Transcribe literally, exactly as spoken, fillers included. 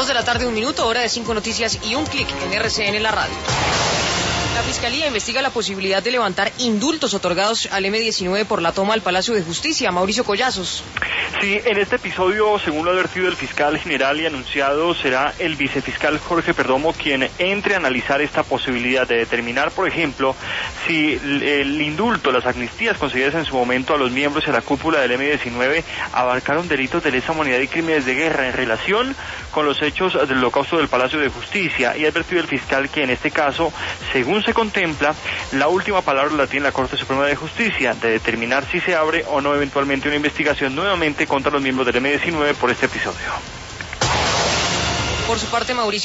Dos de la tarde, un minuto, hora de cinco noticias y un clic en R C N, la radio. La Fiscalía investiga la posibilidad de levantar indultos otorgados al eme diecinueve por la toma al Palacio de Justicia. Mauricio Collazos. Sí, en este episodio, según lo advertido el fiscal general y anunciado, será el vicefiscal Jorge Perdomo quien entre a analizar esta posibilidad de determinar, por ejemplo, si el indulto, las amnistías concedidas en su momento a los miembros de la cúpula del eme diecinueve abarcaron delitos de lesa humanidad y crímenes de guerra en relación con los hechos del holocausto del Palacio de Justicia. Y ha advertido el fiscal que en este caso, según se contempla, la última palabra la tiene la Corte Suprema de Justicia, de determinar si se abre o no eventualmente una investigación nuevamente contra los miembros del eme diecinueve por este episodio. Por su parte, Mauricio